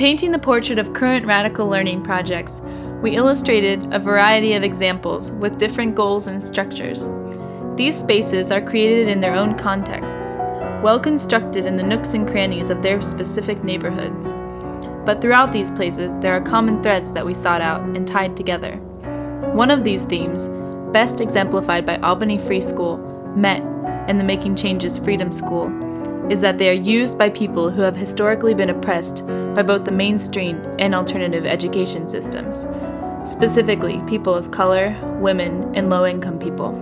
painting the portrait of current radical learning projects, we illustrated a variety of examples with different goals and structures. These spaces are created in their own contexts, well constructed in the nooks and crannies of their specific neighborhoods. But throughout these places, there are common threads that we sought out and tied together. One of these themes, best exemplified by Albany Free School, MET, and the Making Changes Freedom School, is that they are used by people who have historically been oppressed by both the mainstream and alternative education systems, specifically people of color, women, and low-income people.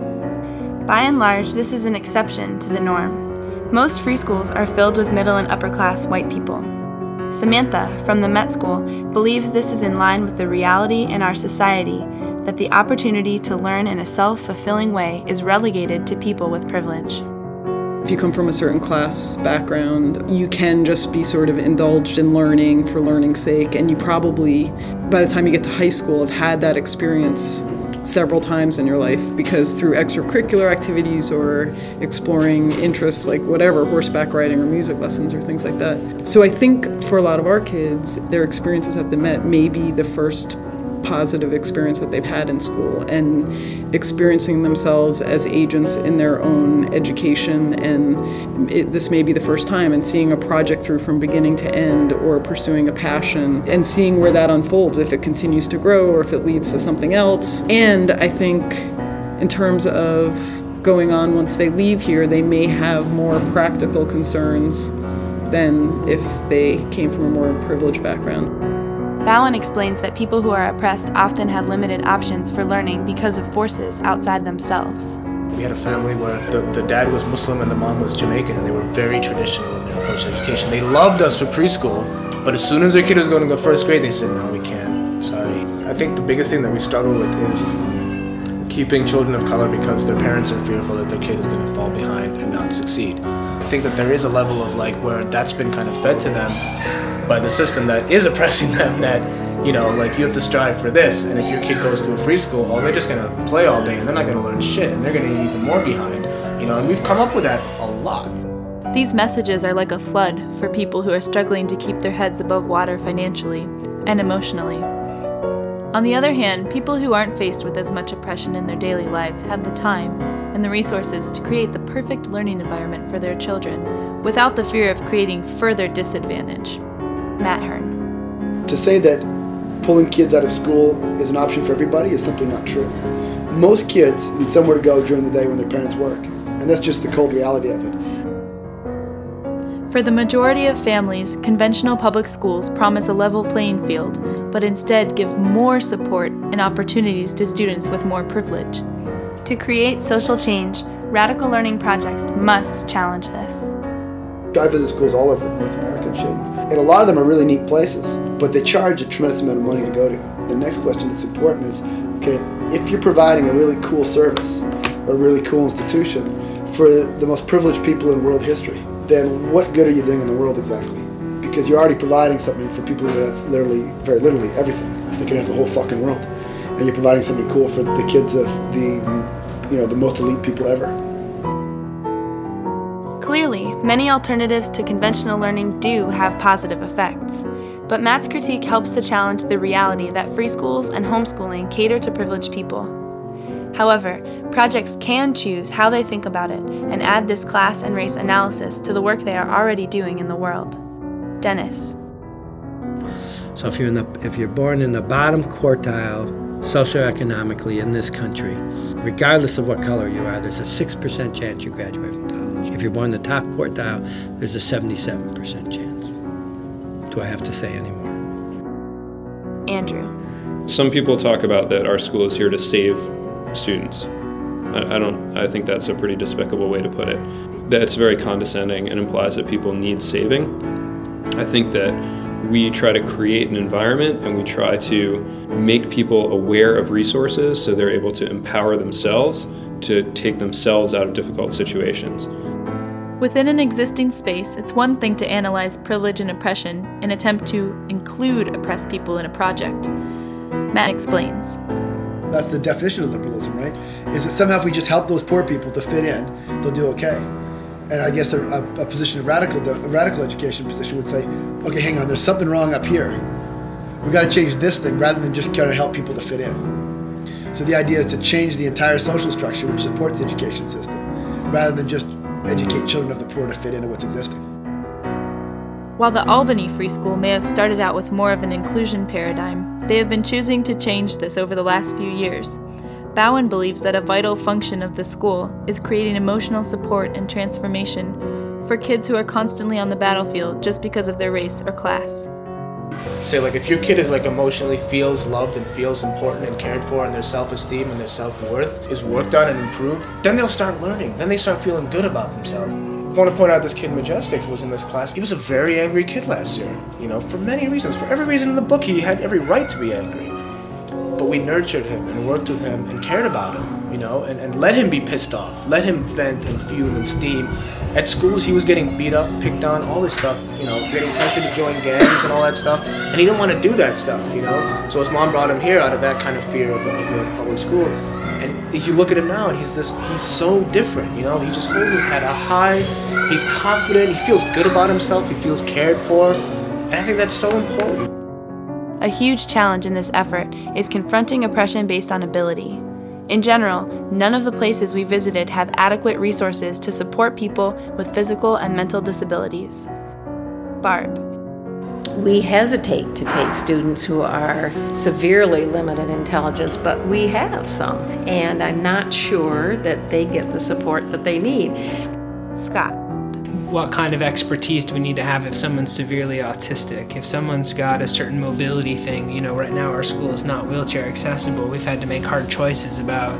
By and large, this is an exception to the norm. Most free schools are filled with middle and upper-class white people. Samantha, from the MET School, believes this is in line with the reality in our society that the opportunity to learn in a self-fulfilling way is relegated to people with privilege. If you come from a certain class background, you can just be sort of indulged in learning for learning's sake, and you probably, by the time you get to high school, have had that experience several times in your life, because through extracurricular activities or exploring interests like whatever, horseback riding or music lessons or things like that. So I think for a lot of our kids, their experiences at the Met may be the first positive experience that they've had in school, and experiencing themselves as agents in their own education, and this may be the first time, and seeing a project through from beginning to end, or pursuing a passion and seeing where that unfolds, if it continues to grow or if it leads to something else. And I think in terms of going on once they leave here, they may have more practical concerns than if they came from a more privileged background. Bowen explains that people who are oppressed often have limited options for learning because of forces outside themselves. We had a family where the dad was Muslim and the mom was Jamaican, and they were very traditional in their approach to education. They loved us for preschool, but as soon as their kid was going to go first grade, they said, no, we can't, sorry. I think the biggest thing that we struggle with is keeping children of color because their parents are fearful that their kid is going to fall behind and not succeed. I think that there is a level of where that's been kind of fed to them by the system that is oppressing them, that, you have to strive for this, and if your kid goes to a free school, they're just going to play all day and they're not going to learn shit, and they're going to get even more behind, and we've come up with that a lot. These messages are like a flood for people who are struggling to keep their heads above water financially and emotionally. On the other hand, people who aren't faced with as much oppression in their daily lives have the time and the resources to create the perfect learning environment for their children without the fear of creating further disadvantage. Matt Hearn. To say that pulling kids out of school is an option for everybody is simply not true. Most kids need somewhere to go during the day when their parents work, and that's just the cold reality of it. For the majority of families, conventional public schools promise a level playing field, but instead give more support and opportunities to students with more privilege. To create social change, radical learning projects must challenge this. I visit schools all over North America and shit, and a lot of them are really neat places, but they charge a tremendous amount of money to go to. The next question that's important is, okay, if you're providing a really cool service, a really cool institution for the most privileged people in world history, then what good are you doing in the world exactly? Because you're already providing something for people who have very literally everything. They can have the whole fucking world. And you're providing something cool for the kids of the most elite people ever. Clearly, many alternatives to conventional learning do have positive effects, but Matt's critique helps to challenge the reality that free schools and homeschooling cater to privileged people. However, projects can choose how they think about it and add this class and race analysis to the work they are already doing in the world. Dennis. So if you're born in the bottom quartile socioeconomically in this country, regardless of what color you are, there's a 6% chance you graduate from college. If you're born in the top quartile, there's a 77% chance. Do I have to say any more? Andrew. Some people talk about that our school is here to save students. I think that's a pretty despicable way to put it. That's very condescending and implies that people need saving. I think that we try to create an environment and we try to make people aware of resources so they're able to empower themselves to take themselves out of difficult situations. Within an existing space, it's one thing to analyze privilege and oppression and attempt to include oppressed people in a project. Matt explains. That's the definition of liberalism, right? Is that somehow if we just help those poor people to fit in, they'll do okay. And I guess a position of a radical education position would say, okay, hang on, there's something wrong up here. We've got to change this thing rather than just try to help people to fit in. So the idea is to change the entire social structure which supports the education system, rather than just educate children of the poor to fit into what's existing. While the Albany Free School may have started out with more of an inclusion paradigm, they have been choosing to change this over the last few years. Bowen believes that a vital function of the school is creating emotional support and transformation for kids who are constantly on the battlefield just because of their race or class. Say, like, if your kid is like emotionally feels loved and feels important and cared for, and their self-esteem and their self-worth is worked on and improved, then they'll start learning. Then they start feeling good about themselves. I want to point out this kid Majestic who was in this class. He was a very angry kid last year, for many reasons. For every reason in the book, he had every right to be angry. But we nurtured him and worked with him and cared about him, and let him be pissed off. Let him vent and fume and steam. At schools, he was getting beat up, picked on, all this stuff, getting pressured to join gangs and all that stuff. And he didn't want to do that stuff, So his mom brought him here out of that kind of fear of the public school. And if you look at him now, and he's so different, He just holds his head up high. He's confident. He feels good about himself. He feels cared for. And I think that's so important. A huge challenge in this effort is confronting oppression based on ability. In general, none of the places we visited have adequate resources to support people with physical and mental disabilities. Barb. We hesitate to take students who are severely limited intelligence, but we have some, and I'm not sure that they get the support that they need. Scott. What kind of expertise do we need to have if someone's severely autistic? If someone's got a certain mobility thing, right now our school is not wheelchair accessible. We've had to make hard choices about,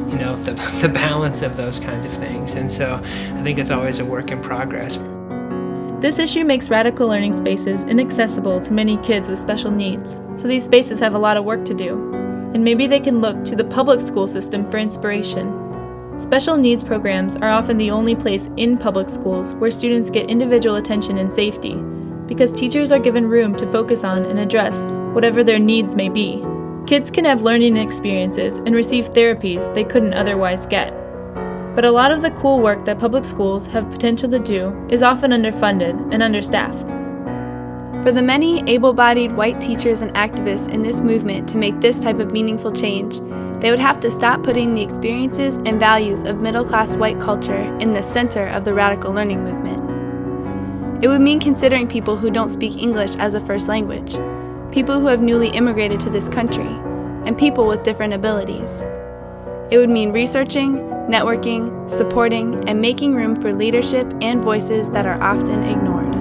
the balance of those kinds of things. And so I think it's always a work in progress. This issue makes radical learning spaces inaccessible to many kids with special needs, so these spaces have a lot of work to do. And maybe they can look to the public school system for inspiration. Special needs programs are often the only place in public schools where students get individual attention and safety, because teachers are given room to focus on and address whatever their needs may be. Kids can have learning experiences and receive therapies they couldn't otherwise get. But a lot of the cool work that public schools have potential to do is often underfunded and understaffed. For the many able-bodied white teachers and activists in this movement to make this type of meaningful change, they would have to stop putting the experiences and values of middle-class white culture in the center of the radical learning movement. It would mean considering people who don't speak English as a first language, people who have newly immigrated to this country, and people with different abilities. It would mean researching, networking, supporting, and making room for leadership and voices that are often ignored.